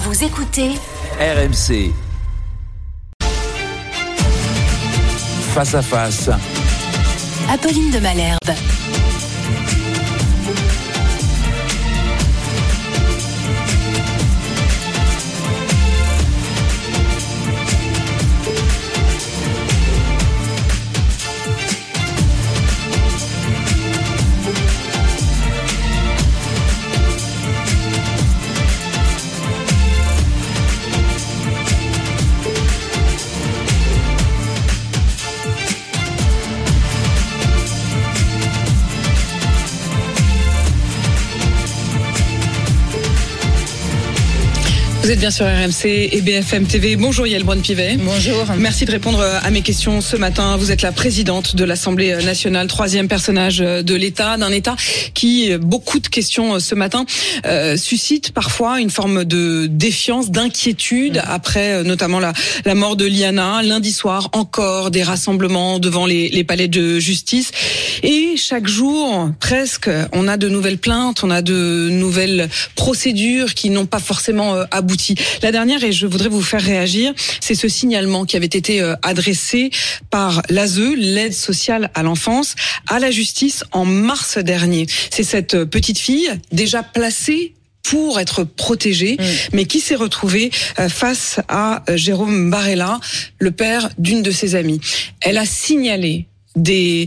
Vous écoutez RMC. Face à face. Apolline de Malherbe. Vous êtes bien sur RMC et BFM TV. Bonjour Yael Braun-Pivet. Bonjour. Merci de répondre à mes questions ce matin. Vous êtes la présidente de l'Assemblée nationale, troisième personnage de l'État, d'un État qui, beaucoup de questions ce matin, suscite parfois une forme de défiance, d'inquiétude après notamment la mort de Liana. Lundi soir, encore des rassemblements devant les palais de justice. Et chaque jour, presque, on a de nouvelles plaintes, on a de nouvelles procédures qui n'ont pas forcément abouti. La dernière, et je voudrais vous faire réagir, c'est ce signalement qui avait été adressé par l'ASE, l'aide sociale à l'enfance, à la justice en mars dernier. C'est cette petite fille déjà placée pour être protégée, mais qui s'est retrouvée face à Jérôme Barella, le père d'une de ses amies. Elle a signalé des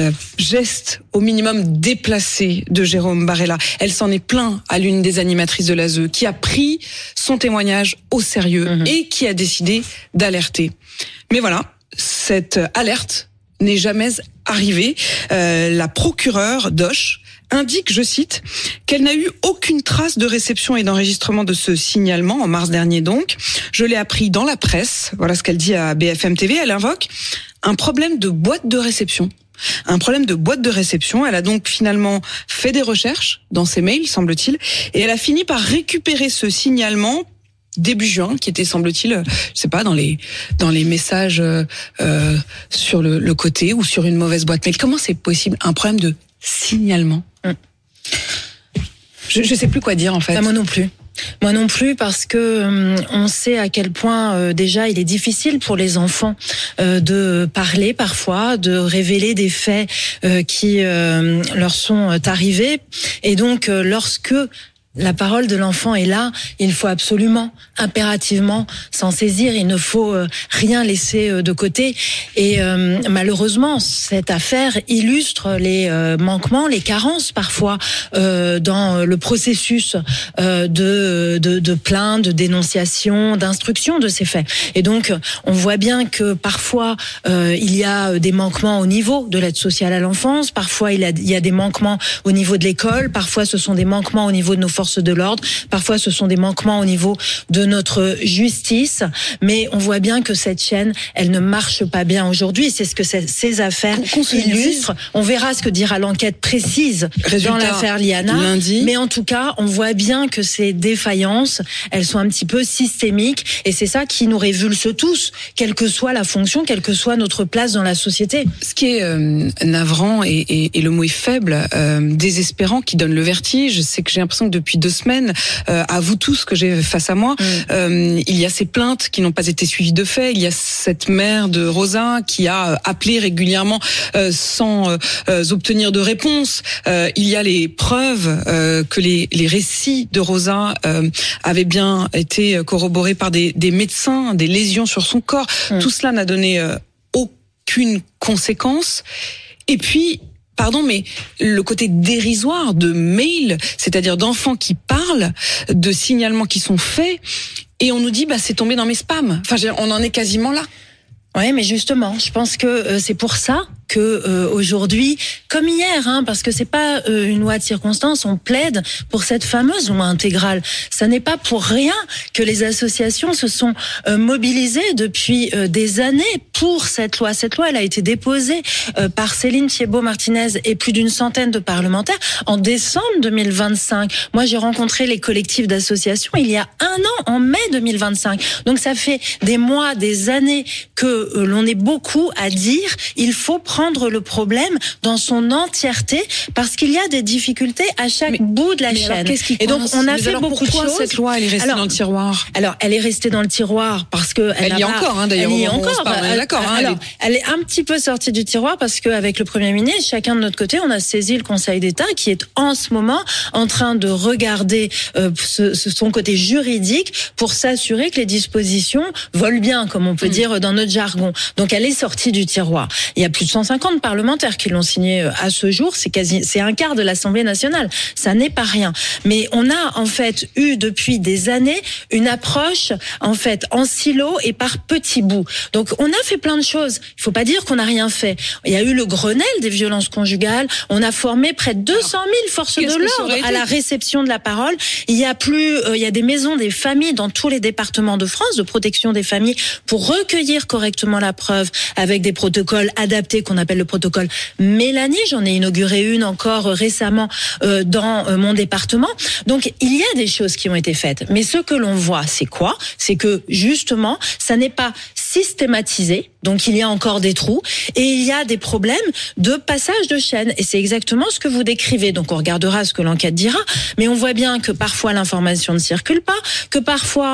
gestes au minimum déplacés de Jérôme Barella. Elle s'en est plaint à l'une des animatrices de l'ASE qui a pris son témoignage au sérieux et qui a décidé d'alerter. Mais voilà, cette alerte n'est jamais arrivée. La procureure Doche indique, je cite, qu'elle n'a eu aucune trace de réception et d'enregistrement de ce signalement en mars dernier donc. Je l'ai appris dans la presse. Voilà ce qu'elle dit à BFM TV. Elle invoque un problème de boîte de réception. Un problème de boîte de réception. Elle a donc finalement fait des recherches dans ses mails, semble-t-il, et elle a fini par récupérer ce signalement début juin, qui était, semble-t-il, je sais pas, dans les messages sur le côté ou sur une mauvaise boîte mail. Comment c'est possible, un problème de signalement? Je sais plus quoi dire en fait. Moi non plus. Moi non plus, parce que on sait à quel point déjà il est difficile pour les enfants de parler parfois, de révéler des faits qui leur sont arrivés. Et donc lorsque la parole de l'enfant est là, il faut absolument, impérativement s'en saisir. Il ne faut rien laisser de côté. Et malheureusement, cette affaire illustre les manquements, les carences parfois dans le processus de plainte, de dénonciation, d'instruction de ces faits. Et donc, on voit bien que parfois il y a des manquements au niveau de l'aide sociale à l'enfance. Parfois, il y a des manquements au niveau de l'école. Parfois, ce sont des manquements au niveau de nos forces de l'ordre. Parfois, ce sont des manquements au niveau de notre justice. Mais on voit bien que cette chaîne, elle ne marche pas bien aujourd'hui. C'est ce que ces affaires illustrent. On verra ce que dira l'enquête précise dans l'affaire Liana. Lundi. Mais en tout cas, on voit bien que ces défaillances, elles sont un petit peu systémiques. Et c'est ça qui nous révulse tous, quelle que soit la fonction, quelle que soit notre place dans la société. Ce qui est navrant, et le mot est faible, désespérant, qui donne le vertige, c'est que j'ai l'impression que depuis 2 semaines, à vous tous que j'ai face à moi, il y a ces plaintes qui n'ont pas été suivies de fait. Il y a cette mère de Rosa qui a appelé régulièrement sans obtenir de réponse. Il y a les preuves que les récits de Rosa avaient bien été corroborés par des médecins, des lésions sur son corps. Tout cela n'a donné aucune conséquence. Et puis, pardon, mais le côté dérisoire de mails, c'est-à-dire d'enfants qui parlent, de signalements qui sont faits, et on nous dit, c'est tombé dans mes spams. Enfin, on en est quasiment là. Oui, mais justement, je pense que c'est pour ça que aujourd'hui, comme hier, parce que c'est pas une loi de circonstance, on plaide pour cette fameuse loi intégrale. Ça n'est pas pour rien que les associations se sont mobilisées depuis des années pour cette loi. Cette loi, elle a été déposée par Céline Thiébaut-Martinez et plus d'une centaine de parlementaires en décembre 2025. Moi, j'ai rencontré les collectifs d'associations il y a 1 an, en mai 2025. Donc ça fait des mois, des années que l'on est beaucoup à dire, il faut prendre prendre le problème dans son entièreté, parce qu'il y a des difficultés à chaque bout de la chaîne. Alors, qu'est-ce qui et donc, on a fait alors, beaucoup de choses. Cette loi, elle est restée dans le tiroir. Alors, elle est restée dans le tiroir parce que elle y est encore, d'ailleurs. Elle y est encore. D'accord. Alors, elle est un petit peu sortie du tiroir parce qu'avec le Premier ministre, chacun de notre côté, on a saisi le Conseil d'État qui est en ce moment en train de regarder son côté juridique pour s'assurer que les dispositions volent bien, comme on peut dire dans notre jargon. Donc, elle est sortie du tiroir. Il y a plus de 150 parlementaires qui l'ont signée à ce jour. C'est un quart de l'Assemblée nationale. Ça n'est pas rien. Mais on a en fait eu depuis des années une approche en fait en silo et par petits bouts. Donc on a fait plein de choses. Il faut pas dire qu'on n'a rien fait. Il y a eu le Grenelle des violences conjugales. On a formé près de 200 000 forces de l'ordre à la réception de la parole. Il y a des maisons des familles dans tous les départements de France de protection des familles pour recueillir correctement la preuve avec des protocoles adaptés qu'on appelle le protocole Mélanie. J'en ai inauguré une encore récemment dans mon département. Donc il y a des choses qui ont été faites. Mais ce que l'on voit, c'est quoi ? C'est que justement, ça n'est pas systématisé. Donc il y a encore des trous et il y a des problèmes de passage de chaîne. Et c'est exactement ce que vous décrivez. Donc on regardera ce que l'enquête dira. Mais on voit bien que parfois l'information ne circule pas, que parfois,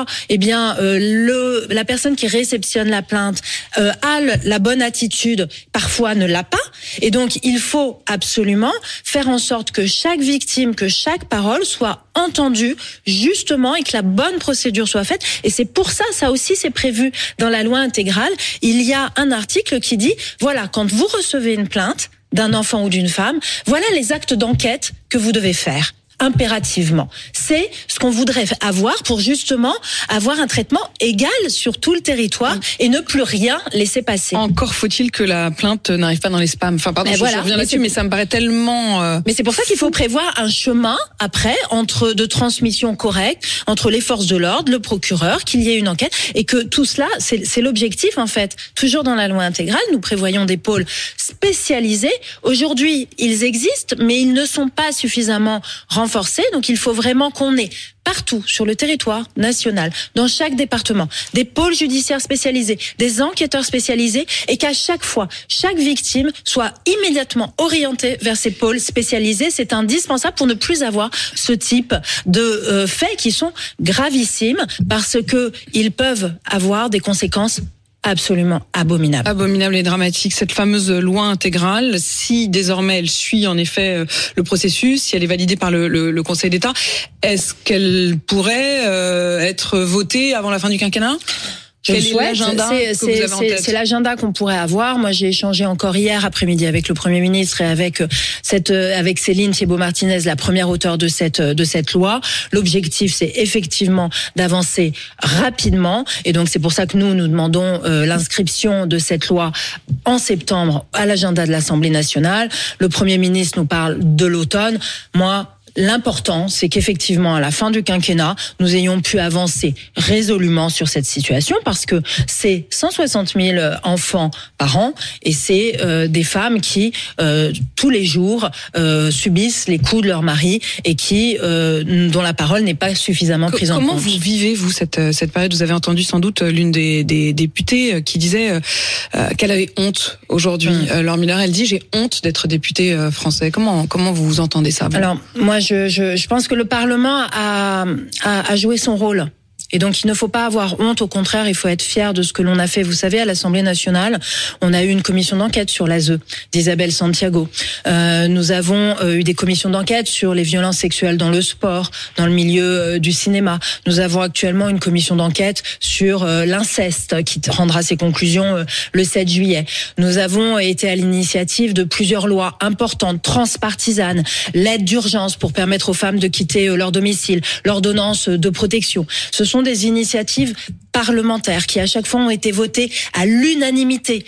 la personne qui réceptionne la plainte a la bonne attitude, parfois ne l'a pas. Et donc il faut absolument faire en sorte que chaque victime, que chaque parole soit entendue justement et que la bonne procédure soit faite. Et c'est pour ça aussi c'est prévu dans la loi intégrale. Il y a un article qui dit, voilà, quand vous recevez une plainte d'un enfant ou d'une femme, voilà les actes d'enquête que vous devez faire. Impérativement. C'est ce qu'on voudrait avoir pour justement avoir un traitement égal sur tout le territoire et ne plus rien laisser passer. Encore faut-il que la plainte n'arrive pas dans les spams. Enfin, pardon, je reviens là-dessus, mais ça me paraît tellement... Mais c'est pour ça qu'il faut prévoir un chemin après de transmission correcte entre les forces de l'ordre, le procureur, qu'il y ait une enquête et que tout cela, c'est l'objectif en fait. Toujours dans la loi intégrale, nous prévoyons des pôles spécialisés. Aujourd'hui, ils existent, mais ils ne sont pas suffisamment renforcés. Donc il faut vraiment qu'on ait partout sur le territoire national, dans chaque département, des pôles judiciaires spécialisés, des enquêteurs spécialisés et qu'à chaque fois, chaque victime soit immédiatement orientée vers ces pôles spécialisés. C'est indispensable pour ne plus avoir ce type de faits qui sont gravissimes parce que ils peuvent avoir des conséquences absolument abominable. Abominable et dramatique. Cette fameuse loi intégrale, si désormais elle suit en effet le processus, si elle est validée par le Conseil d'État, est-ce qu'elle pourrait être votée avant la fin du quinquennat ? Quel est l'agenda que vous avez en tête ? C'est l'agenda qu'on pourrait avoir. Moi, j'ai échangé encore hier après-midi avec le Premier ministre et avec Céline Thiébaut-Martinez, la première auteure de cette loi. L'objectif, c'est effectivement d'avancer rapidement. Et donc, c'est pour ça que nous demandons l'inscription de cette loi en septembre à l'agenda de l'Assemblée nationale. Le Premier ministre nous parle de l'automne. Moi, l'important, c'est qu'effectivement, à la fin du quinquennat, nous ayons pu avancer résolument sur cette situation parce que c'est 160 000 enfants par an et c'est des femmes qui, tous les jours, subissent les coups de leur mari et dont la parole n'est pas suffisamment prise en compte. Comment vous vivez, vous, cette période ? Vous avez entendu sans doute l'une des députées qui disait qu'elle avait honte aujourd'hui. Laure Miller, elle dit « J'ai honte d'être députée français ». Comment vous entendez ça, vous ? Alors, moi, je pense que le Parlement a joué son rôle. Et donc, il ne faut pas avoir honte. Au contraire, il faut être fier de ce que l'on a fait. Vous savez, à l'Assemblée nationale, on a eu une commission d'enquête sur l'ASE d'Isabelle Santiago. Nous avons eu des commissions d'enquête sur les violences sexuelles dans le sport, dans le milieu du cinéma. Nous avons actuellement une commission d'enquête sur l'inceste qui rendra ses conclusions le 7 juillet. Nous avons été à l'initiative de plusieurs lois importantes, transpartisanes, l'aide d'urgence pour permettre aux femmes de quitter leur domicile, l'ordonnance de protection. Ce sont des initiatives parlementaires qui à chaque fois ont été votées à l'unanimité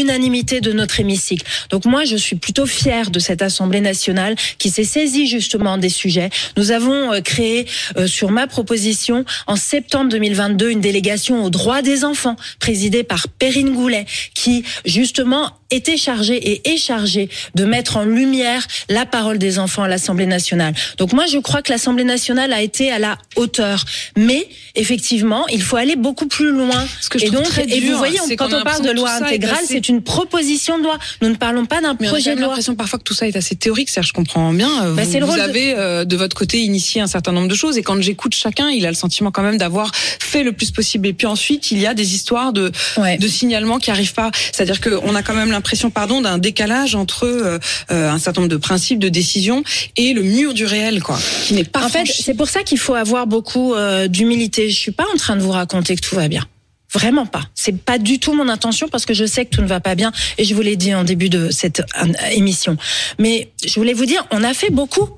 de notre hémicycle. Donc moi je suis plutôt fière de cette Assemblée nationale qui s'est saisie justement des sujets. Nous avons créé sur ma proposition en septembre 2022 une délégation aux droits des enfants présidée par Perrine Goulet qui justement été chargé et est chargé de mettre en lumière la parole des enfants à l'Assemblée nationale. Donc moi, je crois que l'Assemblée nationale a été à la hauteur. Mais effectivement, il faut aller beaucoup plus loin. Et donc, vous voyez, quand on parle de loi intégrale, c'est une proposition de loi. Nous ne parlons pas d'un projet de loi. J'ai l'impression parfois que tout ça est assez théorique. Je comprends bien. Vous avez de votre côté initié un certain nombre de choses. Et quand j'écoute chacun, il a le sentiment quand même d'avoir fait le plus possible. Et puis ensuite, il y a des histoires de signalements qui arrivent pas. C'est-à-dire qu'on a quand même l'impression, d'un décalage entre un certain nombre de principes, de décisions et le mur du réel, qui n'est pas franchi. En fait, c'est pour ça qu'il faut avoir beaucoup d'humilité. Je suis pas en train de vous raconter que tout va bien. Vraiment pas. C'est pas du tout mon intention parce que je sais que tout ne va pas bien et je vous l'ai dit en début de cette émission. Mais je voulais vous dire, on a fait beaucoup.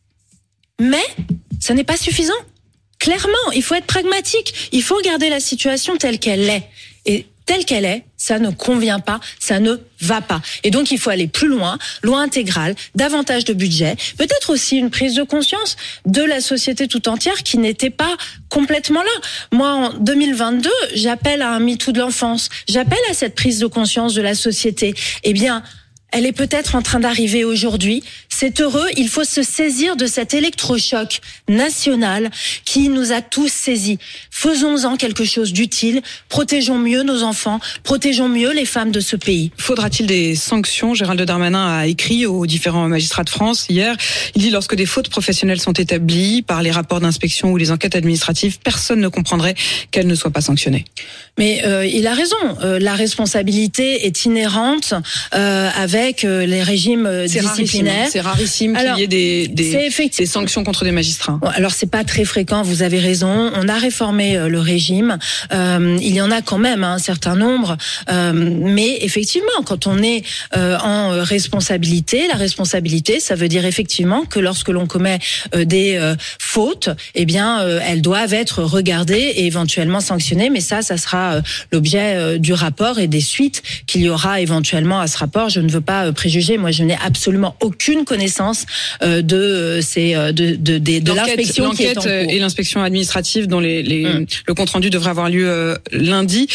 Mais ça n'est pas suffisant. Clairement, il faut être pragmatique. Il faut regarder la situation telle qu'elle est. Et telle qu'elle est, ça ne convient pas, ça ne va pas. Et donc, il faut aller plus loin, loi intégrale, davantage de budget, peut-être aussi une prise de conscience de la société tout entière qui n'était pas complètement là. Moi, en 2022, j'appelle à un MeToo de l'enfance, j'appelle à cette prise de conscience de la société. Eh bien, elle est peut-être en train d'arriver aujourd'hui. C'est heureux, il faut se saisir de cet électrochoc national qui nous a tous saisis. Faisons-en quelque chose d'utile, protégeons mieux nos enfants, protégeons mieux les femmes de ce pays. Faudra-t-il des sanctions ? Gérald Darmanin a écrit aux différents magistrats de France hier. Il dit lorsque des fautes professionnelles sont établies par les rapports d'inspection ou les enquêtes administratives, personne ne comprendrait qu'elles ne soient pas sanctionnées. Mais il a raison. La responsabilité est inhérente avec les régimes disciplinaires. C'est rarissime qu'il y ait des sanctions contre des magistrats. Bon, alors c'est pas très fréquent, vous avez raison. On a réformé le régime. Il y en a quand même un certain nombre. Mais effectivement, quand on est en responsabilité, la responsabilité, ça veut dire effectivement que lorsque l'on commet des fautes, eh bien, elles doivent être regardées et éventuellement sanctionnées. Mais ça sera l'objet du rapport et des suites qu'il y aura éventuellement à ce rapport. Je ne veux pas préjuger. Moi, je n'ai absolument aucune connaissance de l'inspection qui est en cours. L'enquête et l'inspection administrative dont le compte rendu devrait avoir lieu lundi.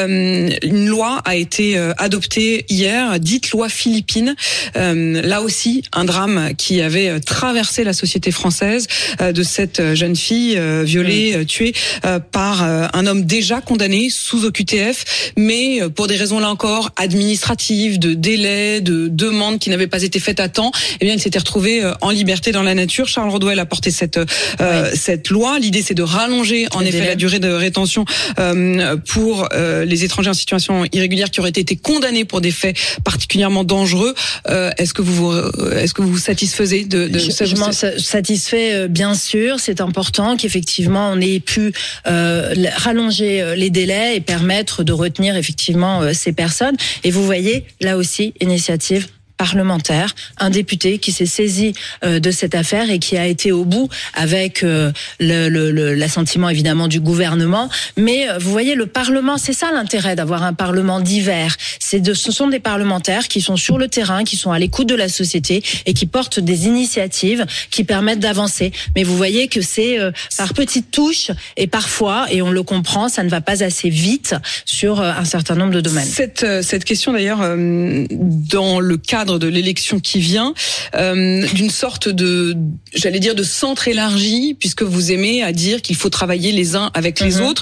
Une loi a été adoptée hier, dite loi philippine. Là aussi, un drame qui avait traversé la société française de cette jeune fille violée, tuée par un homme déjà condamné sous OQTF, mais pour des raisons là encore administratives, de délai, de demandes qui n'avaient pas été faites à temps, eh bien il s'était retrouvé en liberté dans la nature. Charles Rodwell a porté cette loi. L'idée c'est de rallonger en effet la durée de rétention pour les étrangers en situation irrégulière qui auraient été condamnés pour des faits particulièrement dangereux. Est-ce que vous satisfaisez de je m'en satisfais bien sûr. C'est important qu'effectivement on ait pu rallonger les délais et permettre de retenir effectivement ces personnes. Et vous voyez là aussi initiative parlementaire, un député qui s'est saisi de cette affaire et qui a été au bout avec l'assentiment évidemment du gouvernement. Mais vous voyez, le Parlement, c'est ça l'intérêt d'avoir un Parlement divers. Ce sont des parlementaires qui sont sur le terrain, qui sont à l'écoute de la société et qui portent des initiatives qui permettent d'avancer. Mais vous voyez que c'est par petites touches et parfois, et on le comprend, ça ne va pas assez vite sur un certain nombre de domaines. Cette question d'ailleurs, dans le cadre de l'élection qui vient, d'une sorte de centre élargi, puisque vous aimez à dire qu'il faut travailler les uns avec les autres.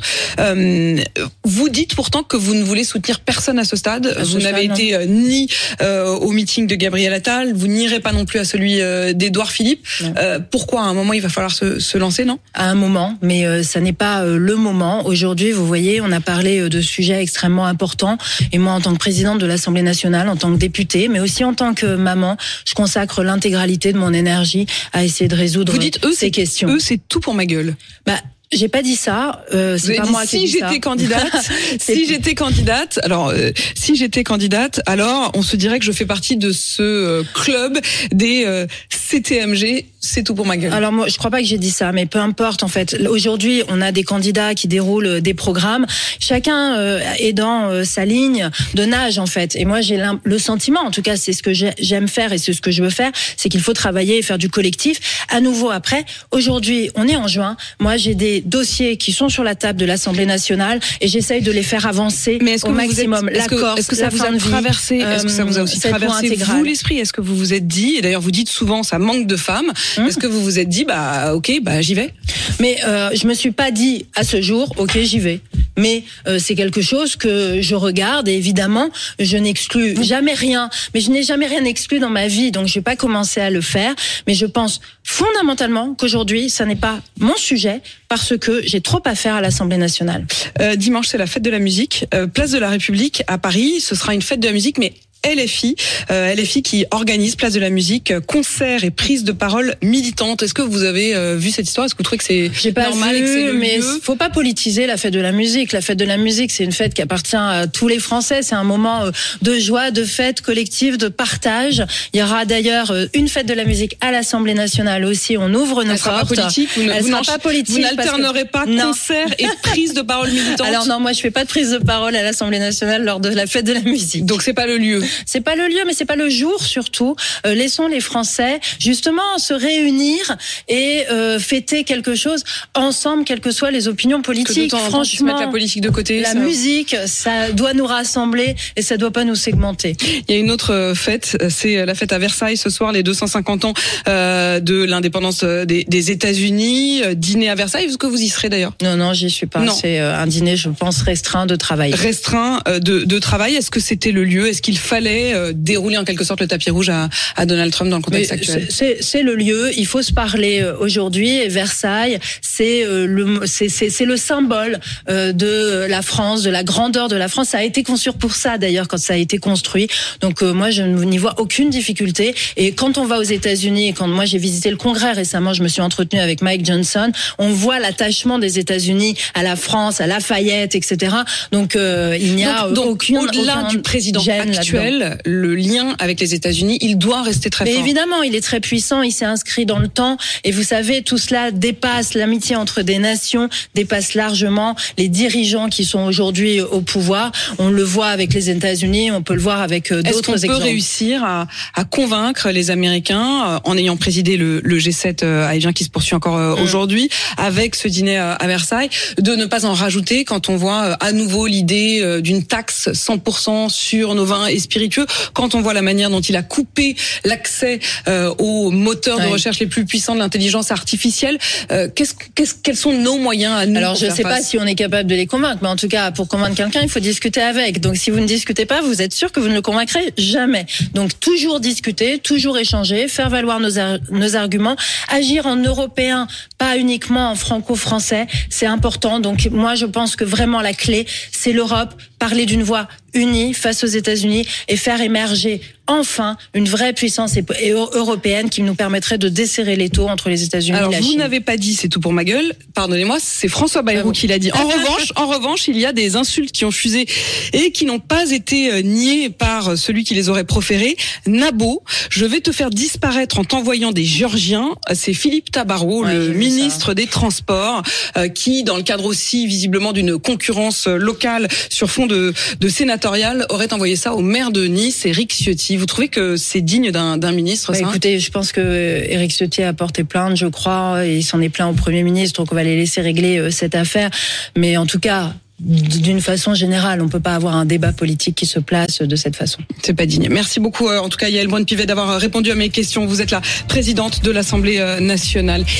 Vous dites pourtant que vous ne voulez soutenir personne à ce stade. Vous n'avez été ni au meeting de Gabriel Attal, vous n'irez pas non plus à celui d'Édouard Philippe. Pourquoi à un moment il va falloir se lancer, non ? À un moment, mais ça n'est pas le moment. Aujourd'hui, vous voyez, on a parlé de sujets extrêmement importants. Et moi, en tant que présidente de l'Assemblée nationale, en tant que députée, mais aussi en tant que maman, je consacre l'intégralité de mon énergie à essayer de résoudre ces questions. Eux, c'est tout pour ma gueule. J'ai pas dit ça. C'est pas moi qui dis ça. Si j'étais candidate, alors on se dirait que je fais partie de ce club des CTMG. C'est tout pour ma gueule. Alors moi, je crois pas que j'ai dit ça, mais peu importe en fait. Aujourd'hui, on a des candidats qui déroulent des programmes. Chacun est dans sa ligne de nage en fait. Et moi, j'ai le sentiment, en tout cas, c'est ce que j'aime faire et c'est ce que je veux faire, c'est qu'il faut travailler et faire du collectif. À nouveau après, aujourd'hui, on est en juin. Moi, j'ai des dossiers qui sont sur la table de l'Assemblée nationale et j'essaye de les faire avancer au maximum. Est-ce que ça vous a traversé, est-ce que ça vous a aussi traversé vous l'esprit? Est-ce que vous vous êtes dit, et d'ailleurs vous dites souvent ça manque de femmes, est-ce que vous vous êtes dit j'y vais? Mais je me suis pas dit à ce jour ok j'y vais. Mais c'est quelque chose que je regarde et évidemment je n'exclus jamais rien. Mais je n'ai jamais rien exclu dans ma vie, donc je vais pas commencer à le faire. Mais je pense fondamentalement qu'aujourd'hui ça n'est pas mon sujet parce que j'ai trop à faire à l'Assemblée nationale. Dimanche c'est la fête de la musique, place de la République à Paris. Ce sera une fête de la musique, mais LFI qui organise Place de la Musique, concerts et prises de parole militantes. Est-ce que vous avez vu cette histoire? Est-ce que vous trouvez que c'est normal et que c'est le mais lieu? Faut pas politiser la fête de la musique. La fête de la musique, c'est une fête qui appartient à tous les Français. C'est un moment de joie, de fête collective, de partage. Il y aura d'ailleurs une fête de la musique à l'Assemblée nationale aussi. On ouvre nos portes. Pas politique. Elle sera pas politique. Vous n'alternerez pas concert et prise de parole militante. Alors non, moi je fais pas de prise de parole à l'Assemblée nationale lors de la fête de la musique. Donc c'est pas le lieu. C'est pas le lieu, mais c'est pas le jour surtout. Laissons les Français justement se réunir et fêter quelque chose ensemble, quelles que soient les opinions politiques. Franchement, mettre la politique de côté. La musique, ça doit nous rassembler et ça doit pas nous segmenter. Il y a une autre fête, c'est la fête à Versailles ce soir, les 250 ans de l'indépendance des États-Unis. Dîner à Versailles, est-ce que vous y serez d'ailleurs? Non, j'y suis pas. Non. C'est un dîner, je pense, restreint de travail. Restreint de travail. Est-ce que c'était le lieu? Est-ce qu'il fallait dérouler en quelque sorte le tapis rouge à Donald Trump dans le contexte actuel? C'est le lieu. Il faut se parler aujourd'hui. Et Versailles, c'est le symbole de la France, de la grandeur de la France. Ça a été conçu pour ça d'ailleurs quand ça a été construit. Donc moi je n'y vois aucune difficulté. Et quand on va aux États-Unis, et quand moi j'ai visité le Congrès récemment, je me suis entretenue avec Mike Johnson. On voit l'attachement des États-Unis à la France, à Lafayette, etc. Donc il n'y a aucun au-delà du président actuel, le lien avec les États-Unis, il doit rester très fort. Évidemment, il est très puissant, il s'est inscrit dans le temps et vous savez, tout cela dépasse l'amitié entre des nations, dépasse largement les dirigeants qui sont aujourd'hui au pouvoir. On le voit avec les États-Unis, on peut le voir avec d'autres exemples. Est-ce qu'on peut réussir à convaincre les Américains en ayant présidé le G7 haïtien qui se poursuit encore aujourd'hui, avec ce dîner à Versailles, de ne pas en rajouter quand on voit à nouveau l'idée d'une taxe 100% sur nos vins et spiritueux, quand on voit la manière dont il a coupé l'accès aux moteurs de recherche les plus puissants de l'intelligence artificielle. Quels sont nos moyens à nous? Alors je ne sais pas si on est capable de les convaincre, mais en tout cas pour convaincre quelqu'un il faut discuter avec. Donc si vous ne discutez pas, vous êtes sûr que vous ne le convaincrez jamais. Donc toujours discuter, toujours échanger, faire valoir nos arguments, agir en européen, pas uniquement en franco-français, c'est important. Donc moi je pense que vraiment la clé c'est l'Europe, parler d'une voix unie face aux États-Unis et faire émerger enfin une vraie puissance européenne qui nous permettrait de desserrer l'étau entre les États-Unis et la Chine. Alors vous n'avez pas dit c'est tout pour ma gueule, pardonnez-moi, c'est François Bayrou qui l'a dit. En revanche, il y a des insultes qui ont fusé et qui n'ont pas été niées par celui qui les aurait proférées. Nabo, je vais te faire disparaître en t'envoyant des Géorgiens. C'est Philippe Tabarot, le ministre des Transports, qui, dans le cadre aussi visiblement d'une concurrence locale sur fond de sénatorial, aurait envoyé ça au maire de Nice, Éric Ciotti. Vous trouvez que c'est digne d'un ministre, ça? Écoutez, je pense que Éric Ciotti a porté plainte, je crois, et il s'en est plaint au Premier ministre, donc on va les laisser régler cette affaire. Mais en tout cas, d'une façon générale, on peut pas avoir un débat politique qui se place de cette façon. C'est pas digne. Merci beaucoup, en tout cas, Yaël Braun-Pivet, d'avoir répondu à mes questions. Vous êtes la présidente de l'Assemblée nationale.